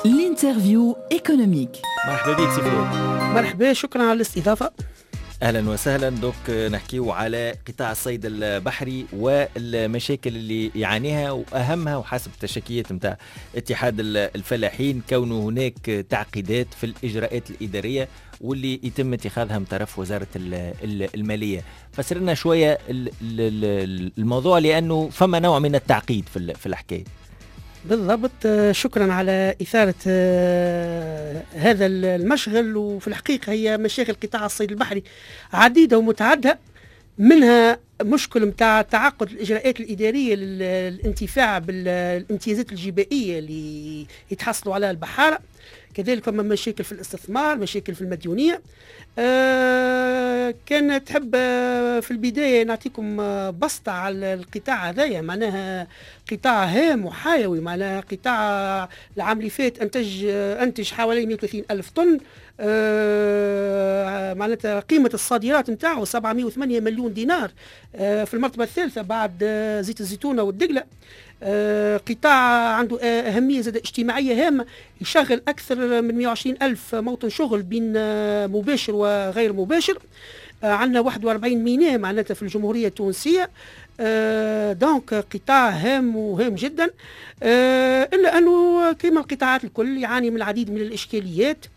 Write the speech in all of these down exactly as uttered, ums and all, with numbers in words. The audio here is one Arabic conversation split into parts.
الانترفيو ايكونوميك. مرحبا بك سي فؤاد. مرحبا، شكرا على الاستضافة. اهلا وسهلا. دوك نحكيو على قطاع الصيد البحري والمشاكل اللي يعانيها واهمها وحسب التشكيات نتاع اتحاد الفلاحين كونه هناك تعقيدات في الاجراءات الاداريه واللي يتم اتخاذها من طرف وزاره الماليه. فسرنا شويه الموضوع لانه فما نوع من التعقيد في الحكايه. بالضبط، شكرا على إثارة هذا المشغل. وفي الحقيقة هي مشاكل قطاع الصيد البحري عديدة ومتعددة، منها مشكل متاع تعقد الإجراءات الإدارية للانتفاع بالامتيازات الجبائية اللي يتحصلوا على البحارة، كذلك فما مشاكل في الاستثمار، مشاكل في المديونية. أه كان تحب في البداية نعطيكم بسطة على القطاع هذايا. معناها قطاع هام وحيوي، معناها قطاع العام اللي فات أنتج أنتج حوالي مئة وثلاثين ألف طن. أه معناتها قيمة الصادرات نتاعو سبعمئة وثمانية مليون دينار، أه في المرتبة الثالثة بعد زيت الزيتونة والدقلة. أه قطاع عنده أهمية زادة اجتماعية هامة، يشغل أكثر من مئة وعشرين ألف موطن شغل بين مباشر وغير مباشر. أه عندنا واحد وأربعين ميناء معناتها في الجمهورية التونسية. أه دونك قطاع هام وهام جدا. أه إلا أنه كما القطاعات الكل يعاني من العديد من الإشكاليات.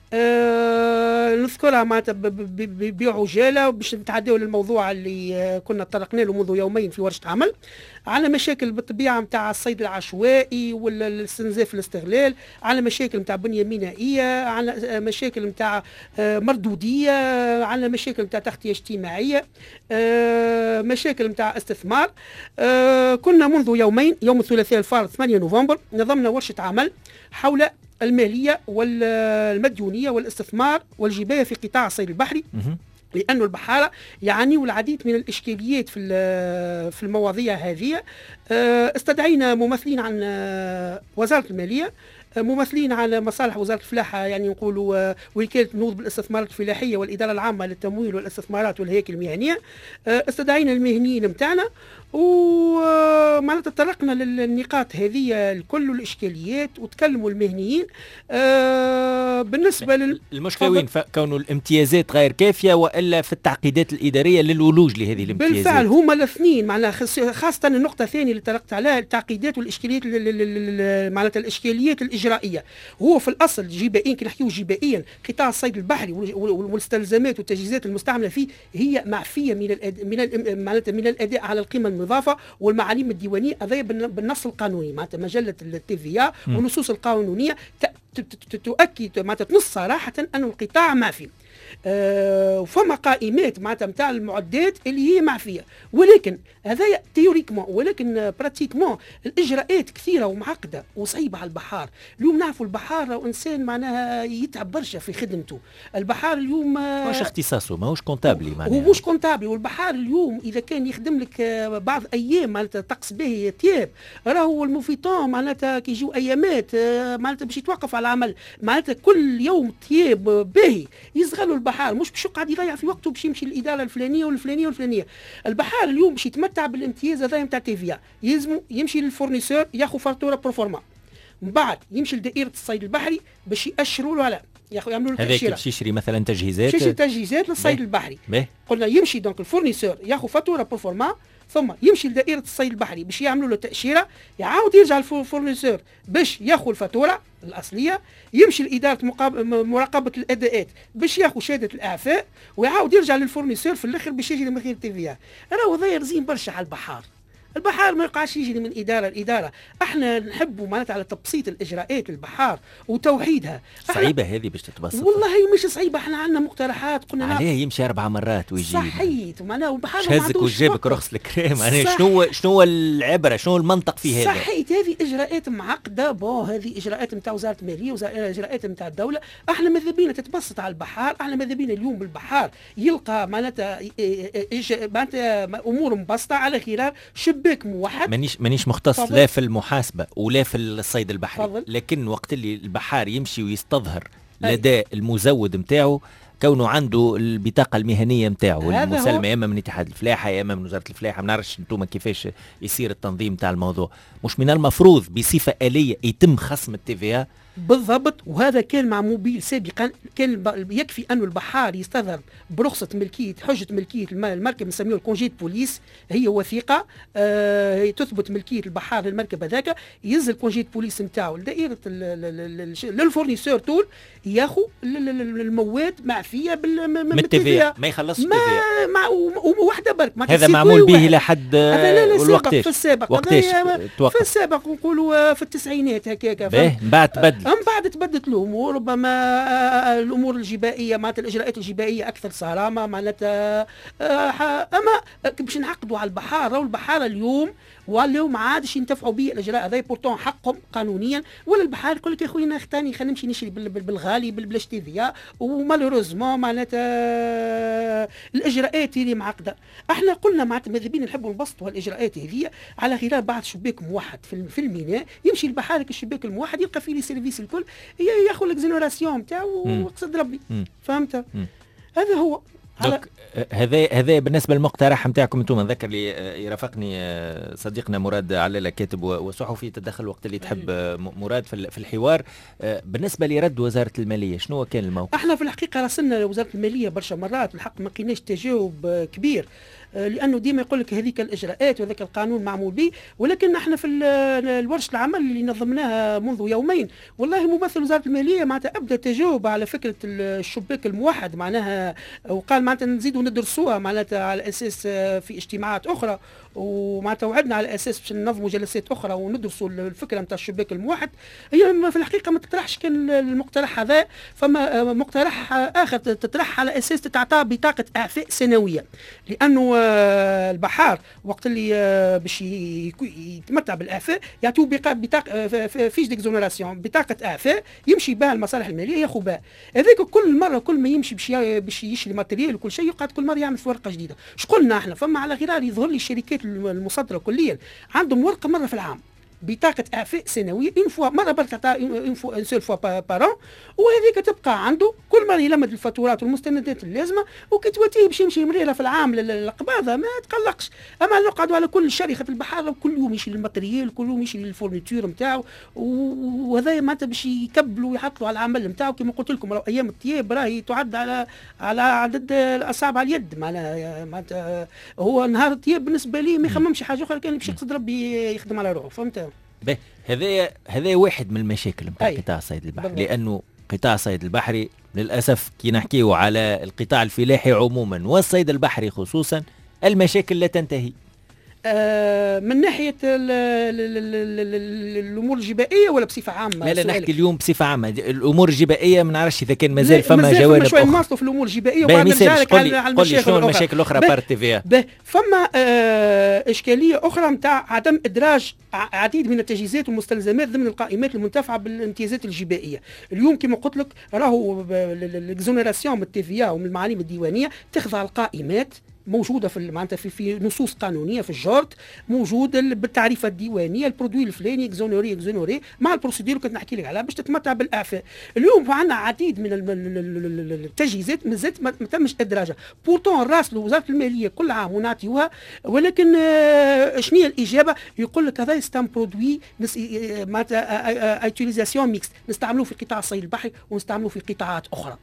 أه نذكرها معناتها بعجاله باش نتعداو للموضوع اللي كنا طرقنا له منذ يومين في ورشه عمل، على مشاكل بالطبيعه نتاع الصيد العشوائي والاستنزاف الاستغلال، على مشاكل نتاع بنيه مينائيه، على مشاكل نتاع مردوديه، على مشاكل نتاع تغطيه اجتماعيه، أه مشاكل نتاع استثمار. أه كنا منذ يومين يوم الثلاثاء الفارط ثمانية نوفمبر نظمنا ورشه عمل حول المالية والمديونية والاستثمار والجباية في قطاع الصيد البحري، لأن البحارة يعانيوا العديد من الإشكاليات في في المواضيع هذه. استدعينا ممثلين عن وزارة المالية، ممثلين على مصالح وزارة الفلاحة، يعني نقولوا وكالة النهوض بالاستثمارات الفلاحية والإدارة العامة للتمويل والاستثمارات والهياكل المهنية. استدعينا المهنيين متاعنا ومعناتها تطرقنا للنقاط هذه الكل والإشكاليات وتكلموا المهنيين. أه بالنسبة لل المشكلة وين؟ كونه الامتيازات غير كافية وإلا في التعقيدات الإدارية للولوج لهذه الامتيازات؟ بالفعل هما الاثنين، معناها خاصة النقطة الثانية اللي طرقت عليها التعقيدات والإشكاليات، معناتها الإشكاليات الإجرائية. هو في الأصل جبائيا، كي نحكيو جبائيا قطاع الصيد البحري والمستلزمات والتجهيزات المستعملة فيه هي معفية من الأداء من معناتها من الأداء على القيمة المضافة والمعاليم الديوانية هذا بالنص القانوني. معناتها مجلة التيفيا والنصوص القانونية تؤكد معناتها تنص صراحة أن القطاع معفي. أه وفما قائمات معناتها نتاع المعدات اللي هي معفيه، ولكن هذايا تيوريكمون، ولكن براتيكمون الاجراءات كثيره ومعقده وصعيبه على البحار. اليوم نعرفوا البحار انسان معناها يتعب برشا في خدمته. البحار اليوم ماهوش اختصاصه، ماهوش كونتابلي، معناها هو مش كونتابلي. والبحار اليوم اذا كان يخدم لك بعض ايام معناتها طقس باهي تياب، راهو الموفيتون معناتها كي يجيو ايامات معناتها باش يتوقف على العمل، معناتها كل يوم تياب باهي يصغلوا البحار، مش باش قاعد يضيع في وقته باش يمشي للاداره الفلانيه والفلانيه والفلانيه. البحار اليوم باش يتمتع بالامتياز هذا نتاع تيفيا يلزم يمشي للفورنيسور ياخذ فاتوره بروفورما، من بعد يمشي لدائره الصيد البحري باش ياشروا له على يعملوا له تاشيره. هذاك باش يشري مثلا تجهيزات يشري تجهيزات للصيد البحري. بيه. قلنا يمشي دونك الفورنيسور ياخذ فاتوره بروفورما، ثم يمشي لدائره الصيد البحري باش يعملوا له تاشيره، يعاود يرجع للفورنيسور باش ياخذ الفاتوره الاصليه، يمشي لاداره مراقبه الاداءات باش ياخذ شهاده الاعفاء، ويعاود يرجع للفورنيسور في الاخر باش يجي لمخير التيفيا. راهو هذا رزين برشا على البحار. البحار ما يقعش يجري من إدارة لإدارة. احنا نحبوا معناتها على تبسيط الإجراءات البحار وتوحيدها. صعيبة هذه باش تتبسط؟ والله مش صعيبة، احنا عندنا مقترحات قلنا عليه يمشي أربع مرات ويجي. صحيت معناها البحار شهزك وجابك رخص الكريم. يعني شنو شنو العبرة، شنو المنطق في هذا؟ صحيت، هذه إجراءات معقدة. بو هذه إجراءات نتاع وزارة المالية وإجراءات نتاع الدولة. احنا ماذا بينا تتبسط على البحار، احنا ماذا بينا اليوم بالبحار يلقى معناتها معناتها أمور مبسطة على خلال شباك موحد. مانيش مانيش مختص فضل. لا في المحاسبة ولا في الصيد البحري، فضل. لكن وقت اللي البحار يمشي ويستظهر لدى المزود متاعه كونه عنده البطاقة المهنية متاعه المسلمة، يا اما من اتحاد الفلاحة يا اما من وزارة الفلاحة، ما نعرفش انتم كيفاش يصير التنظيم تاع الموضوع. مش من المفروض بصفة آلية يتم خصم التي في بالضبط. وهذا كان مع موبيل سابقا، كان يكفي أن البحار يستظهر برخصة ملكية حجة ملكية المركب نسميه الكونجي بوليس، هي وثيقة آه تثبت ملكية البحار للمركب هذاك، ينزل كونجي بوليس نتاعو لدائرة للفورنيسور طول ياخذ المواد معفية بالتيفيا، ما يخلصش ما مع وحده برك. هذا معمول به لحد وقتاش؟ في السابق وقتاش في السابق نقولوا في التسعينات هكاك. من بعد تبدل من بعد تبدلت الامور، ربما الامور الجبائيه معناتها الاجراءات الجبائيه اكثر صرامه معناتها، اما باش نعقدوا على البحار، راهو البحار اليوم ولاو ما عادش ينتفعوا به الاجراء هذا، بورتون حقهم قانونيا. ولا البحار يقول لك يا خويا اختاني خلينا نمشي نشري بالغالي بالبلاش تيفيا، ومالوروزمون معناتها الاجراءات اللي معقده. احنا قلنا معناتها ماذا بينا نحبوا نبسطوا هالاجراءات هذه على غرار بعض شباك موحد في الميناء، يمشي البحار الشباك الموحد يلقى فيه لي سيرفيس الكل ياخذ الاكزونوراسيون نتاعو وقصد ربي. فهمت؟ هذا هو. هذا هذا بالنسبه للمقترح نتاعكم انتم. نذكر لي يرافقني صديقنا مراد علالة كاتب وصحفي، تدخل وقت اللي تحب مراد في الحوار. بالنسبه لرد وزاره الماليه شنو كان الموقف؟ احنا في الحقيقه راسلنا لوزاره الماليه برشا مرات، الحق ما لقيناش تجاوب كبير، لانه ديما يقول لك هذيك الاجراءات وهذاك القانون معمول به. ولكن احنا في الورشه العمل اللي نظمناها منذ يومين، والله ممثل وزاره الماليه معناتها ابدا تجاوب على فكره الشباك الموحد معناها، وقال معناتها نزيدوا ندرسوها معناتها على اساس في اجتماعات اخرى، ومعناتها وعدنا على اساس باش ننظموا جلسات اخرى وندرسوا الفكره نتاع الشباك الموحد. هي في الحقيقه ما تطرحش كان المقترح هذا، فما مقترح اخر تطرح على اساس تعطى بطاقه اعفاء سنويه، لانه البحار وقت اللي باش يتمتع بالاعفاء يعطوه بطاقه فيش ديكزونوراسيون، بطاقه اعفاء يمشي بها المصالح الماليه ياخذ بها. هذاك كل مره كل ما يمشي باش باش يشري ماتريال وكل شيء يقعد كل مره يعمل في ورقه جديده. اش قلنا احنا؟ فما على غرار يظهر لي الشركات المصدره كليا عندهم ورقه مره في العام بطاقة إعفاء سنوية، إن فوا مرة برك تعطى إن فوا إن سول فوا بارون، وهذيك تبقى عنده كل مرة يلمد الفاتورات والمستندات اللازمة، وكتواتيه باش يمشي مريرة في العام للقباضة ما تقلقش. أما نقعدوا على كل شركة البحار كل يوم يشري الماتريال، كل يوم يشري الفورنيتور نتاعو، وهذا معناتها باش يكبلوا ويحطوا على العمل نتاعو. كما قلت لكم راهو أيام الطياب راهي تعد على على عدد الأصابع على اليد، معناها معناتها هو نهار الطياب بالنسبة لي ما يخممش حاجة أخرى كان باش يقصد ربي يخدم على روحه. فهمت؟ هذا هذا واحد من المشاكل نتاع قطاع الصيد البحري، لانه قطاع الصيد البحري للاسف كي نحكيو على القطاع الفلاحي عموما والصيد البحري خصوصا المشاكل لا تنتهي. آه من ناحيه ال ال ال الامور الجبائيه ولا بصفه عامه؟ لا لا نحكي اليوم بصفه عامه. الامور الجبائيه ما نعرفش اذا كان مازال فما جوانب اخرى. شويه نمارسوا في الامور الجبائيه وبعد نرجع لك على, على المشاكل الاخرى. المشاكل الاخرى بار تي في. فما آه اشكاليه اخرى نتاع عدم ادراج عديد من التجهيزات والمستلزمات ضمن القائمات المنتفعه بالامتيازات الجبائيه. اليوم كما قلت لك راهو الاكزونيراسيون من التي في ومن المعاليم الديوانيه تخضع القائمات موجوده في معناتها في, في نصوص قانونيه في الجورت، موجود بالتعريفه الديوانيه البرودوي الفلاني اكزونوري اكزونوري مع البروسيدور كنت نحكي لك عليها باش تتمتع بالاعفاء. اليوم عندنا عديد من التجهيزات مازالت ما تمش ادراجها، بورتون راسلوا وزاره الماليه كل عام ونعطيوها، ولكن شنو هي الاجابه؟ يقول لك هذا ستام برودوي معناتها ايتيليزاسيون ميكس، نستعملوه في قطاع الصيد البحري ونستعملوه في قطاعات اخرى.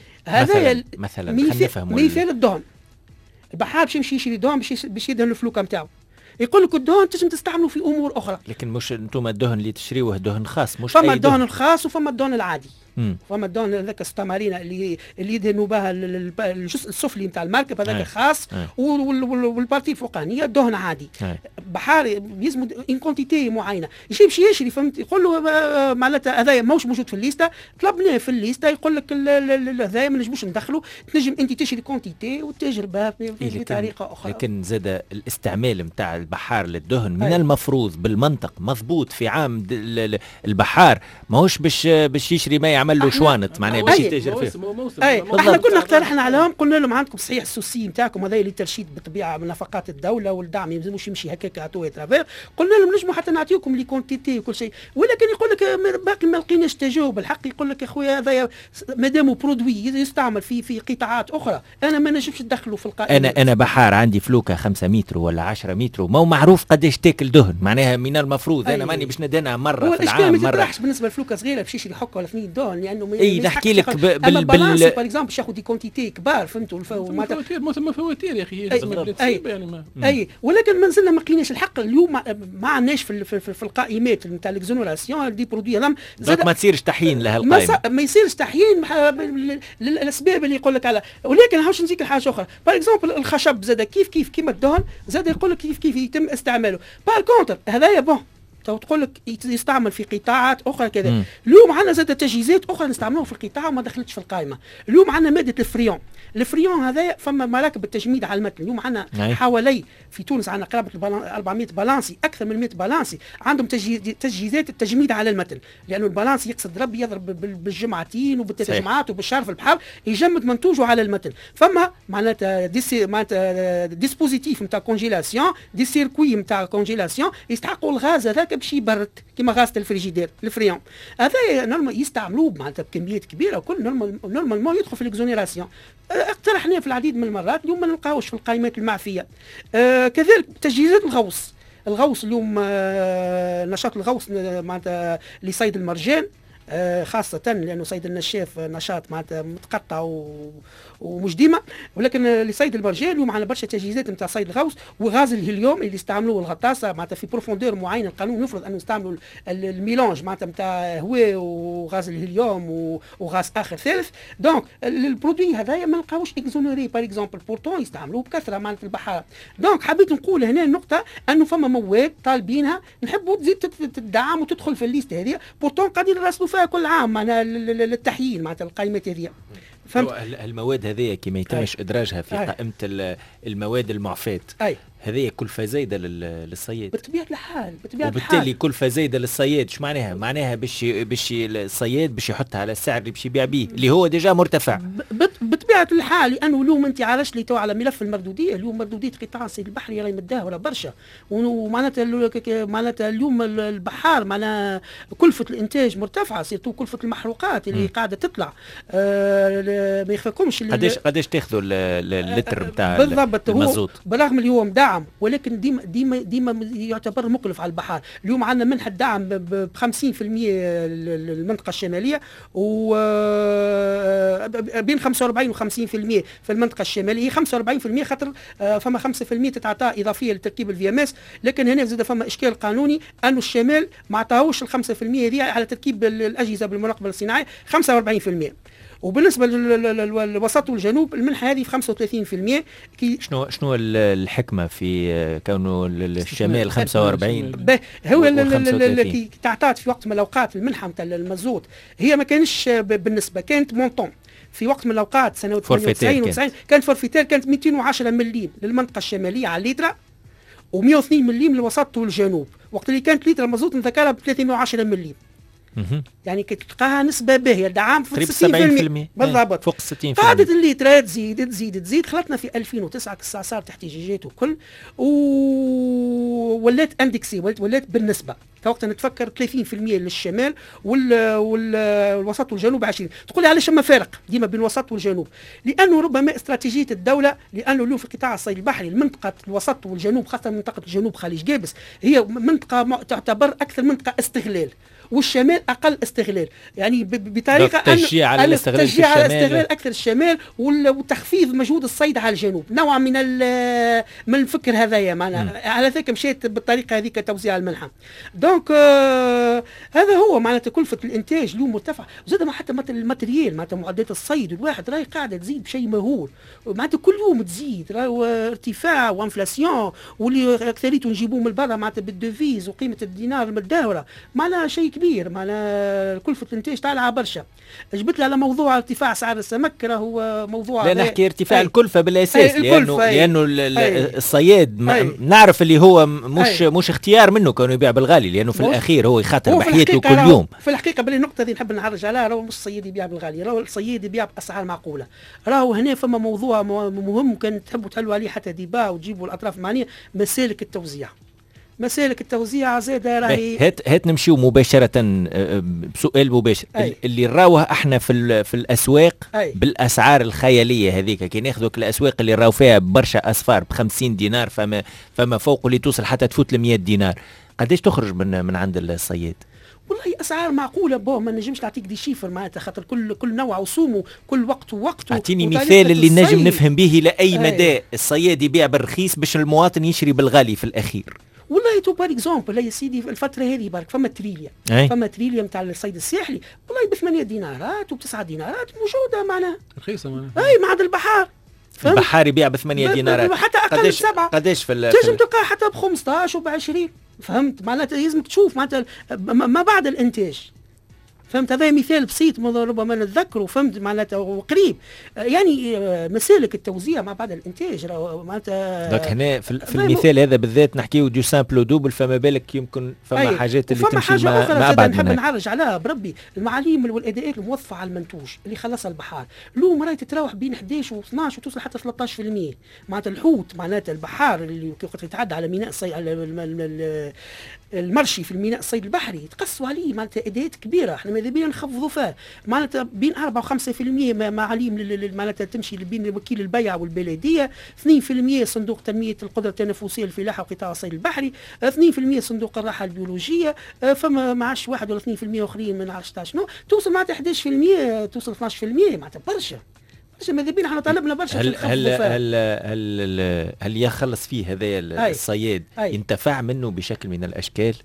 هذا مثلا مثال, مثال الدهن. البحار باش يمشي يشري دهن باش يدهن الفلوكه نتاعو، يقول لك الدهن تنجم تستعملوا في امور اخرى. لكن مش انتم الدهن اللي تشريوه دهن خاص، مش فما اي الدهن الخاص وفما الدهن العادي. مم. فما الدهن هذاك الستامارينا اللي اللي يدهنوا بها الجزء السفلي نتاع المركب هذاك خاص، والبارتي الفوقانيه دهن عادي. أي. بحار يلزم ان كونتيتي معينه، يجي باش يشري فهمت، يقول له معناتها هذايا ماهوش موجود في الليسته، طلبناه في الليسته، يقول لك هذايا ما نجموش ندخلوا، تنجم انت تشري كونتيتي وتتاجر بها بطريقه اخرى. لكن زاد الاستعمال نتاع البحار للدهن من أي. المفروض بالمنطق مضبوط في عام البحار ماهوش باش باش يشري ما يعمل له شوانط معناها باش يتاجر فيه. اي احنا كنا اقترحنا عليهم، قلنا لهم عندكم صحيح السوسي نتاعكم هذا اللي ترشيد بالطبيعه من نفقات الدوله والدعم يلزموش يمشي هكاك عطوه ترافير، قلنا لهم نجموا حتى نعطيكم لي كونتيتي وكل شيء، ولكن يقول لك باقي ما لقيناش تجاوب. الحق يقول لك يا خويا هذا مادام برودوي يستعمل في في قطاعات اخرى انا ما نجمش ندخله في القائمه. انا انا بحار عندي فلوكه خمسة متر ولا عشرة متر ما هو معروف قداش تاكل دهن، معناها من المفروض أي. انا ماني باش ندهنها مره هو في العام. الاشكال ما مره تطرحش بالنسبه لفلوكه صغيره باش يشري حكه ولا اثنين دهن، لانه اي نحكي لك بال بال بال بال باغ اكزومبل باش ياخذ دي كونتيتي كبار، فهمتوا؟ فواتير ما ثم فواتير يا اخي. أي. أي. يعني ما اي ولكن ما زلنا ما لقيناش الحق اليوم، ما عندناش في, في, في, في القائمات نتاع الاكزونوراسيون دي برودوي هذم ما تصيرش تحيين لها القائمه، ما يصيرش تحيين للاسباب اللي يقول لك على. ولكن هاوش نزيك حاجه اخرى، باغ اكزومبل الخشب زاد كيف كيف كيما الدهن زاد يقول لك كيف كيف يتم استعماله. باغ كونتر هذايا بون تقول لك يستعمل في قطاعات اخرى كذا. اليوم عندنا زاد تجهيزات اخرى نستعملوها في القطاع وما دخلتش في القائمه. اليوم عندنا ماده الفريون، الفريون هذا فما مراكب التجميد على المتن. اليوم عندنا حوالي في تونس عندنا قرابه أربعمائة بالانسي، اكثر من مائة بالانسي عندهم تجهيزات التجميد على المتن، لانه البالانسي يقصد ربي يضرب بالجمعتين وبالثلاث جمعات وبالشهر في البحر يجمد منتوجه على المتن. فما معناتها ديسي معناتها ديسبوزيتيف نتاع كونجيلاسيون، دي سيركوي نتاع كونجيلاسيون يستحقوا الغاز هذاك باش يبرد كيما غاز الفريجيدير الفريون. هذا نورمال يستعملوه معناتها بكميات كبيره وكل نورمال نورمالمون يدخل في الاكزونيراسيون. اقترحنا في العديد من المرات، اليوم ما نلقاوش في القائمات المعفيه. آه كذلك تجهيزات الغوص، الغوص اليوم آه نشاط الغوص معناتها لصيد المرجان آه خاصة لأنه صيد النشاف نشاط معناتها متقطع و... ومش ديما، ولكن لصيد المرجان اليوم عندنا برشا تجهيزات نتاع صيد الغوص. وغاز الهيليوم اللي استعملوه الغطاسة معناتها في بروفوندور معين، القانون يفرض أن نستعملوا الميلانج معناتها نتاع هواء وغاز الهيليوم و... وغاز آخر ثالث. دونك البرودوي هذايا ما نلقاوش اكزونوري باغ اكزومبل، بورتون يستعملوه بكثرة معناتها البحار. دونك حبيت نقول هنا النقطة أنه فما مواد طالبينها نحبوا تزيد تدعم وتدخل في الليست هذه، بورتون قاعدين نراسلوا فيها كل عام معناها للتحيين معناتها القائمات هذه. المواد هذه كي ما يتمش ادراجها في أي. قائمه المواد المعفاة هذه كلفة زايدة للصياد بطبيعة الحال، بطبيعة وبالتالي الحال. كلفة زايدة للصياد. شو معناها؟ معناها باش باش الصياد باش يحطها على السعر اللي باش يبيع به اللي هو ديجا مرتفع. بطبيعة الحال، لأنه اليوم أنت عارش لي تو على ملف المردودية، اليوم مردودية قطاع الصيد البحري راهي متداولة برشا، ومعناتها معناتها اليوم البحار معناها كلفة الإنتاج مرتفعة، سيرتو كلفة المحروقات اللي م. قاعدة تطلع. آه ما يخفاكمش قداش قداش تاخذوا اللتر نتاع بالضبط المازوت، بالرغم اللي هو مدعم ولكن ديما ديما ديما يعتبر مكلف على البحار. اليوم عندنا منحة دعم ب خمسين بالمئة للمنطقة الشمالية، و بين خمسة وأربعين و خمسين بالمئة في المنطقة الشمالية. خمسة وأربعين بالمئة خاطر فما خمسة بالمئة تتعطى إضافية لتركيب الفي ام اس، لكن هنا زاد فما إشكال قانوني أنه الشمال ما عطاهوش ال خمسة بالمئة هذه على تركيب الأجهزة بالمراقبة الصناعية، خمسة وأربعين بالمئة. وبالنسبه للوسط والجنوب المنحه هذه في خمسة وثلاثين بالمئة. كي شنو شنو الحكمه في كونه الشمال خمسة وأربعين؟ هو اللي تعطات في وقت من الاوقات المنحه نتاع المازوت هي ما كانش بالنسبه، كانت مونطون في وقت من الاوقات سنه ثمانية وتسعين وتسعين كانت فورفيتير، كانت مئتين وعشرة مليم للمنطقه الشماليه على الليتره ومئة واثنين مليم للوسط والجنوب، وقت اللي كانت ليتر المازوت نذكرها ب ثلاثمئة وعشرة مليم. يعني تلقاها نسبة باهية دعام فوق ستين بالمئة بالضبط، فوق ستين بالمئة. قعدت الليترات تزيد تزيد تزيد، خلطنا في ألفين وتسعة صارت احتجاجات وكل، وولات اندكسي ولات بالنسبة. فوقت نتفكر ثلاثين بالمئة للشمال وال... وال... والوسط والجنوب عشرين. تقول لي علاش ما فارق ديما بين الوسط والجنوب؟ لأنه ربما استراتيجية الدولة، لأنه اليوم في قطاع الصيد البحري المنطقة الوسط والجنوب خاصة منطقة الجنوب خليج جابس هي منطقة تعتبر أكثر منطقة استغلال، والشمال اقل استغلال، يعني بطريقه التشجيع على الاستغلال التشجيع على الاستغلال اكثر الشمال وتخفيض مجهود الصيد على الجنوب، نوع من من الفكر هذايا معناها. على ذلك مشيت بالطريقه هذيك توزيع المنحه. دونك آه هذا هو معناته كلفه الانتاج اليوم مرتفع، وزاد ما حتى الماتريال معناته معدات الصيد الواحد راهي قاعده تزيد بشيء مهول، معناته كل يوم تزيد، راهو ارتفاع وانفلاسيون، واللي اكثريته نجيبوه من برا معناته بالدوفيز وقيمه الدينار المتداوله، معناها شيء كبير، معناها كلفة الانتاج طالعة برشا. جبت لي على موضوع ارتفاع اسعار السمك راهو موضوع لا نحكي ارتفاع أي. الكلفة بالاساس أي. لانه أي. لانه أي. الصياد نعرف اللي هو مش أي. مش اختيار منه كونه يبيع بالغالي، لانه في الاخير هو يخاطر بحياته كل يوم. في الحقيقة باللي النقطة هذه نحب نعرج عليها، راهو مش الصياد يبيع بالغالي، راهو الصياد يبيع باسعار معقولة. راهو هنا فما موضوع مهم كان تحبوا تحلوا عليه حتى ديبا وتجيبوا الاطراف المعنية، مسالك التوزيع. مسالك التوزيع زاده راهي. هات هات نمشيو مباشره بسؤال مباشر. أي. اللي نراوه احنا في في الاسواق أي. بالاسعار الخياليه هذيك، كي ناخذوا الاسواق اللي راو فيها برشا اصفار ب خمسين دينار، فما فما فوق اللي توصل حتى تفوت ل مئة دينار، قداش تخرج من من عند الصياد؟ والله اسعار معقوله، بو ما نجمش نعطيك دي شيفر معناتها، خاطر كل كل نوع وصومه، كل وقت ووقته. اعطيني مثال اللي نجم نفهم به لاي مدى الصياد يبيع بالرخيص باش المواطن يشري بالغالي في الاخير. والله تو بار اكزومبل يا سيدي الفتره هذه برك فما تريليا أي. فما تريليا نتاع الصيد الساحلي والله بثمانية دينارات وبتسعة دينارات موجوده معناها رخيصه معناها. اي معد البحار البحار يبيع بثمانية دينارات حتى اقل من سبعه. قداش في تنجم تلقاه حتى ب خمسطاش وب عشرين، فهمت معناتها لازمك تشوف معناتها ما بعد الانتاج، فهمت. هذا مثال بسيط ربما نتذكره، فهمت معناتها وقريب يعني مسالك التوزيع ما بعد الانتاج معناتها. دونك هنا في, في المثال هذا بالذات نحكيو دو سامبل دوبل، فما بالك يمكن فما أي. حاجات اللي تمشي حاجة ما, ما ابعد نحب نعرج عليها بربي المعاليم والاداءات الموظفه على المنتوج اللي خلصها البحار، له مراي تتراوح بين إحدى عشر و اثناش وتوصل حتى ثلاثة عشر بالمئة معناتها الحوت معناتها البحار اللي يتعدى على ميناء الصيد المرشي في الميناء الصيد البحري يتقصوا عليه معناتها اداءات كبيره، احنا ماذا بينا نخفضوا فيها معناتها بين أربعة وخمسة بالمئة معاليم معناتها تمشي بين وكيل البيع والبلديه، اثنين بالمئة صندوق تنميه القدره التنافسيه الفلاحه وقطاع الصيد البحري، اثنين بالمئة صندوق الراحه البيولوجيه، فما معاش واحد ولا اثنين بالمئة اخرين من عشرة شنو توصل معناتها إحدى عشر بالمئة توصل اثناش بالمئة معناتها برشا. ماذا بينا احنا طالبنا برشا هل هل, هل هل هل يخلص فيه هذا الصياد ينتفع منه بشكل من الاشكال؟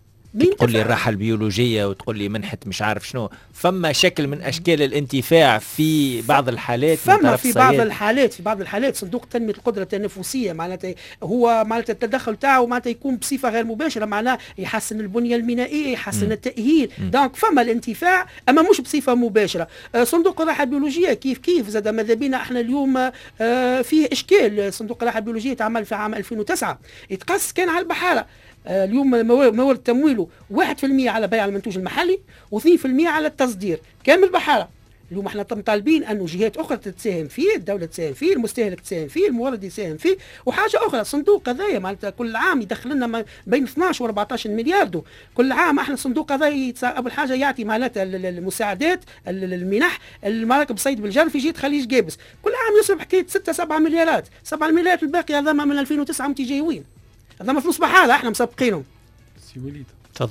تقول لي الراحه البيولوجيه وتقول لي منحه مش عارف شنو، فما شكل من اشكال الانتفاع في بعض الحالات، فما في بعض الحالات في بعض الحالات صندوق تنميه القدره التنافسيه معناتها هو معناتها التدخل تاعه معناتها يكون بصفه غير مباشره، معناه يحسن البنيه المينائيه، يحسن م. التاهيل، دونك فما الانتفاع اما مش بصفه مباشره. صندوق الراحه البيولوجيه كيف كيف زاد ماذا بينا احنا اليوم فيه اشكال. صندوق الراحه البيولوجيه تعمل في عام ألفين وتسعة يتقص كان على البحاره، اليوم موارد تمويله واحد بالمئة على بيع المنتوج المحلي واثنين بالمئة على التصدير كامل البحاره. اليوم احنا طالبين انه جهات اخرى تساهم فيه، الدوله تساهم فيه، المستهلك تساهم فيه، المورد يساهم فيه، وحاجه اخرى صندوق قضايا معناتها كل عام يدخل لنا بين اثناش و أربعطاش مليار دو كل عام. احنا صندوق قضايا اول حاجه يعطي معناتها المساعدات المنح المراكب الصيد بالجر في جهه خليج جابس، كل عام يصرف حكايه ستة سبعة مليارات، سبعة مليارات الباقي هذا من ألفين وتسعة متي جايوين، هذا ما فلوس بحالة احنا مسبقينهم. سي وليد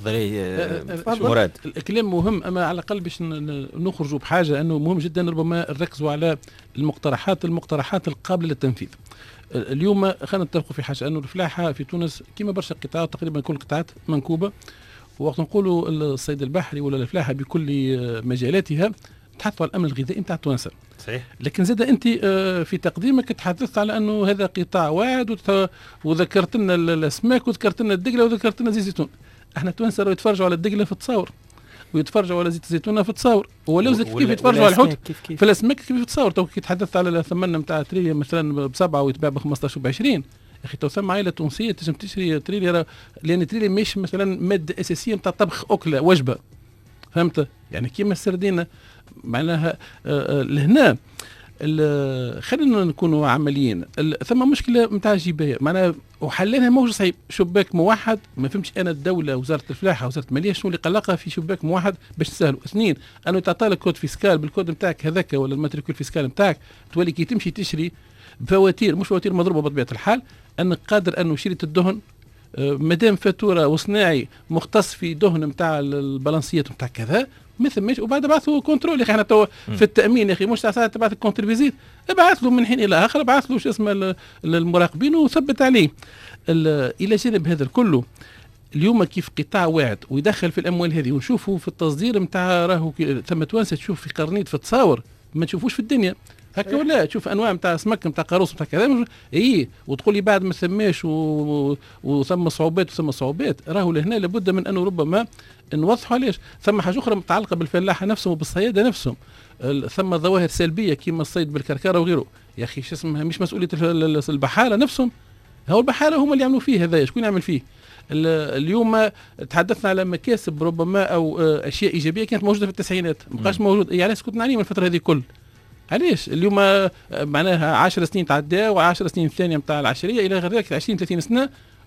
تفضلي مراد. الكلام مهم اما على الاقل باش نخرجوا بحاجه انه مهم جدا ربما نركزوا على المقترحات المقترحات القابله للتنفيذ. اليوم خلينا نتفقوا في حاجه انه الفلاحه في تونس كما برشا قطاعات تقريبا كل القطاعات منكوبه، ووقت نقولوا الصيد البحري ولا الفلاحه بكل مجالاتها تحثوا على الامن الغذائي نتاع التوانسه. صحيح. لكن زاد انت في تقديمك تحدثت على انه هذا قطاع واعد وذكرت لنا الاسماك وذكرت لنا الدقله وذكرت لنا زيت الزيتون. احنا التوانسه راهو يتفرجوا على الدقله في التصاور ويتفرجوا على زيت الزيتون في التصاور، ولو زاد كيف يتفرجوا على الحوت في الاسماك كيف يتصور. تو كي تحدثت على الثمن نتاع تريليا مثلا بسبعه ويتباع ب خمسطاش وب عشرين، يا اخي تو ثم عائله تونسيه تنجم تشري تريليا، لان تريليا مش مثلا ماده اساسيه نتاع طبخ اكله وجبه، فهمت يعني كيما السردينه معناها لهنا. خلينا نكونوا عمليين، ثم مشكله نتاع الجبايه معناها وحلينها موجود صعيب. شباك موحد ما فهمتش انا الدوله وزاره الفلاحه وزاره الماليه شنو اللي قلقها في شباك موحد باش تسهلوا. اثنين انه تعطى لك كود فيسكال بالكود نتاعك هذاك ولا الماتريكول فيسكال نتاعك تولي كي تمشي تشري بفواتير مش فواتير مضروبه بطبيعه الحال، انك قادر انه شريت الدهن مادام فاتوره وصناعي مختص في دهن نتاع البالانسيات نتاع كذا ما ثماش، وبعد بعثوا كنترول يا اخي. احنا تو في التامين يا اخي مش ساعه تبعث الكونتر فيزيت، ابعث له من حين الى اخر، ابعث له شو اسمه المراقبين وثبت عليه. الى جانب هذا كله اليوم كيف قطاع واعد ويدخل في الاموال هذه ونشوفوا في التصدير نتاع راهو ثم توانسه تشوف في قرنيط في التصاور ما تشوفوش في الدنيا هكا ولا تشوف انواع نتاع سمك نتاع قاروص نتاع كذا اي وتقول لي بعد ما ثماش و... وثم صعوبات وثم صعوبات. راهو لهنا لابد من انه ربما نوضحوا علاش ثم حاجه اخرى متعلقه بالفلاحه نفسهم وبالصياده نفسهم. ثم ظواهر سلبيه كيما الصيد بالكركره وغيره يا اخي شو اسمها مش مسؤوليه البحاله نفسهم، هو البحاله هم اللي يعملوا فيه هذا. شكون يعمل فيه؟ اليوم تحدثنا على مكاسب ربما او اشياء ايجابيه كانت موجوده في التسعينات ما بقاش موجود. يعني علاش كنت نعاني من الفتره هذه كل علاش اليوم معناها عشر سنين تعدى وعشر سنين ثانيه نتاع العشريه الى غير ذلك عشرين ثلاثين سنه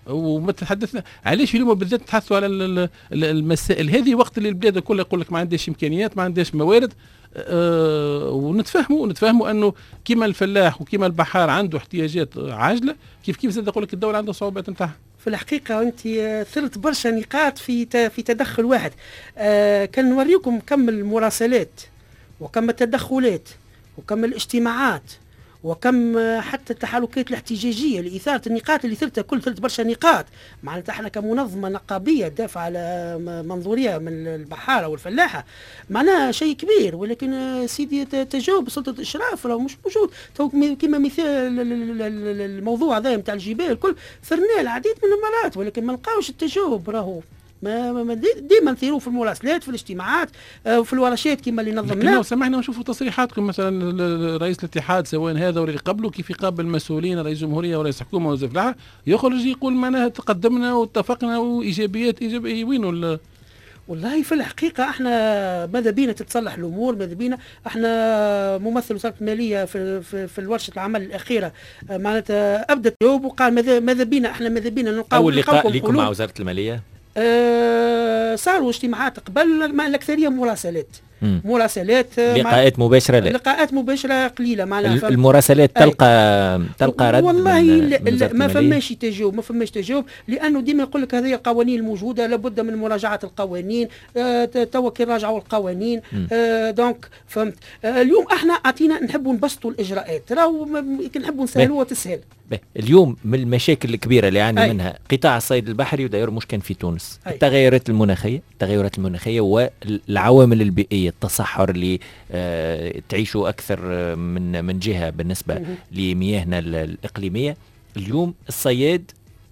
وما تحدثنا علاش اليوم بالذات نتحدثوا على المسائل هذه وقت اللي البلاد الكل يقول لك ما عندهاش امكانيات ما عندهاش موارد. أه ونتفهموا نتفهموا انه كيما الفلاح وكيما البحار عنده احتياجات عاجله كيف كيف زاد يقول لك الدوله عندها صعوبات نتاعها. في الحقيقة أنت ثرت برشا نقاط في في تدخل واحد. آه كان نوريكم كم المراسلات وكم التدخلات وكم الاجتماعات وكم حتى التحالكات الاحتجاجيه لاثاره النقاط اللي ثرتها كل ثرت برشا نقاط. معناتها احنا كمنظمه نقابيه تدافع على منظوريه من البحاره والفلاحه معناها شيء كبير، ولكن سيدي تجاوب سلطه الاشراف راهو مش موجود. كما مثال الموضوع هذا نتاع الجبال الكل ثرناه العديد من المرات ولكن ما نلقاوش التجاوب. راهو ما ديما نثيروا في المراسلات في الاجتماعات وفي الورشات كما اللي نظمناها. سمحنا نشوفوا تصريحاتكم مثلا رئيس الاتحاد سواء هذا ولا اللي قبله كيف يقابل المسؤولين رئيس جمهوريه ورئيس حكومه وزير فلاحه يخرج يقول معناها تقدمنا واتفقنا وايجابيات ايجابيه. وينو؟ والله في الحقيقة احنا ماذا بينا تتصلح الأمور، ماذا بينا احنا ممثل وزارة المالية في في, في الورشة العمل الأخيرة معناتها أبدت يوم وقال ماذا ماذا بينا احنا ماذا بينا نلقاو. أول لقاء لكم مع وزارة المالية؟ أه صاروا اجتماعات قبل مع الأكثرية مراسلات. مم. مراسلات لقاءات مباشرة لا. لقاءات مباشرة قليلة معناها المراسلات تلقى تلقى رد والله لا ما فماش تجاوب ما فماش تجاوب لأنه ديما يقول لك هذه القوانين الموجودة لابد من مراجعة القوانين. آه توا كي راجعوا القوانين آه دونك فهمت. آه اليوم احنا عطينا نحبوا نبسطوا الإجراءات راهو نحبوا نسهلوها تسهل. اليوم من المشاكل الكبيرة اللي يعاني منها قطاع الصيد البحري وداير مش كان في تونس أي. التغيرات المناخية التغيرات المناخية والعوامل البيئية التصحر اللي آه تعيشوا أكثر من من جهة بالنسبة لمياهنا الإقليمية. اليوم الصياد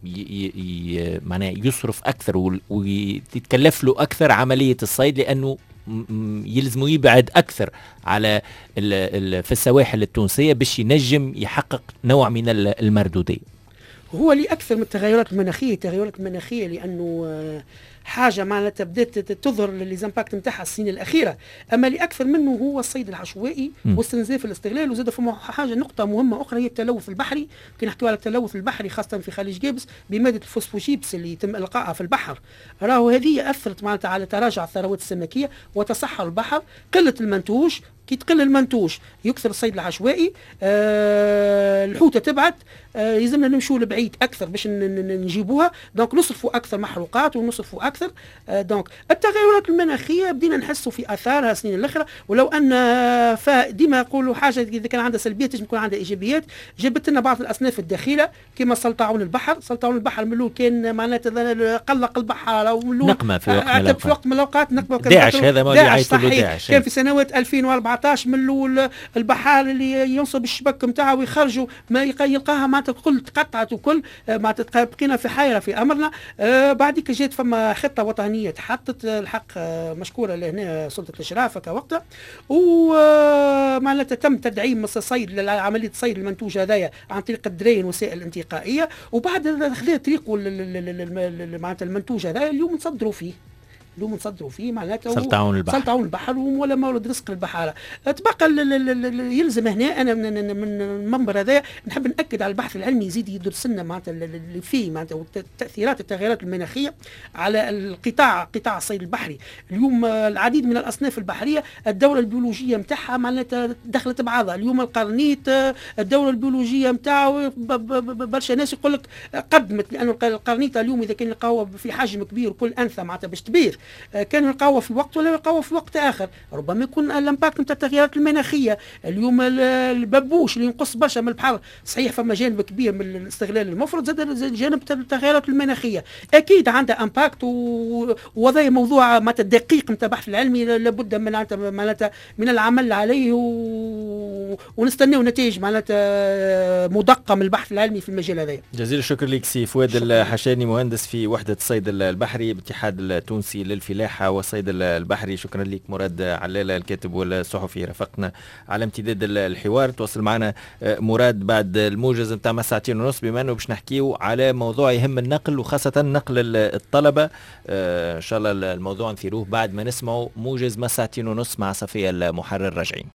معناه يصرف أكثر ويتكلف له أكثر عملية الصيد لأنه يلزموا يبعد أكثر على ال ال في السواحل التونسية باش ينجم يحقق نوع من المردودية. هو اللي أكثر من التغيرات المناخية التغيرات المناخية لأنه حاجة معناتها بدأت تظهر ليزامباكت نتاعها السنين الأخيرة. أما اللي أكثر منه هو الصيد العشوائي واستنزاف الاستغلال. وزاد في حاجة نقطة مهمة أخرى هي التلوث البحري. كي نحكيو على التلوث البحري خاصة في خليج جابس بمادة الفوسفوجيبس اللي يتم إلقائها في البحر راهو هذه أثرت معناتها على تراجع الثروات السمكية وتصحر البحر. قلة المنتوج كي تقل المنتوج يكثر الصيد العشوائي. آه الحوتة تبعد آه يلزمنا نمشوا لبعيد أكثر باش نجيبوها. دونك نصرفوا أكثر محروقات ونصرفوا أكثر. آه دونك التغيرات المناخية بدينا نحسوا في آثارها السنين الأخرى. ولو أن ديما يقولوا حاجة إذا كان عندها سلبيات تجي يكون عندها إيجابيات. جابت لنا بعض الأصناف الداخلة كما سلطعون البحر. سلطعون البحر من الأول كان معناتها قلق البحر نقمة في وقت من الأوقات. في وقت من الأوقات نقمة داعش هذا ما يعيطوا له داعش. كان في سنوات ألفين وأربعة عشر من الاول البحار اللي ينصب الشبك نتاعه ويخرجوا ما يلقاها معناتها كل تقطعت وكل معناتها بقينا في حيره في امرنا. آه بعديك جات فما خطه وطنيه تحطت الحق آه مشكوره لهنا سلطه الاشراف كوقتها ومعناتها تم تدعيم الصيد لعمليه الصيد المنتوج هذايا عن طريق الدرين وسائل الانتقائيه. وبعد خذا طريقه معناتها المنتوج هذايا اليوم نصدروا فيه اليوم نصدروا فيه معناته سلطعون البحر سلطعون البحر ولا مولد رزق البحاره. تبقى يلزم هنا انا من من المنبر هذا نحب ناكد على البحث العلمي يزيد يدرس لنا معناتها اللي فيه معناتها تاثيرات التغيرات المناخيه على القطاع قطاع الصيد البحري. اليوم العديد من الاصناف البحريه الدوره البيولوجيه نتاعها معناتها دخلت بعضها. اليوم القرنيط الدوره البيولوجيه نتاعو برشا ناس يقول لك قدمت لانه القرنيط اليوم اذا كان يلقاوه في حجم كبير وكل انثى معناتها باش تبير كانوا يلقاوها في وقت ولا يلقاوها في وقت اخر. ربما يكون الامباكت نتاع التغيرات المناخيه. اليوم الببوش اللي ينقص برشا من البحر صحيح فما جانب كبير من الاستغلال المفرط زاد جانب التغيرات المناخيه اكيد عندها امباكت. وهذا موضوع معناتها دقيق نتاع البحث العلمي لابد من معناتها من العمل عليه و... ونستناو نتائج معناتها مدقه من البحث العلمي في المجال هذا. جزيل الشكر لك سي فؤاد الحشاني مهندس في وحده الصيد البحري بالاتحاد التونسي للفلاحة والصيد البحري. شكرا لك مراد علالة الكاتب والصحفي رافقنا على امتداد الحوار. تواصل معنا مراد بعد الموجز نتاع ساعتين ونص بما انه باش نحكيو على موضوع يهم النقل وخاصة نقل الطلبة. ان شاء الله الموضوع نثيروه بعد ما نسمعوا موجز ساعتين ونص مع صفية المحرر راجعين.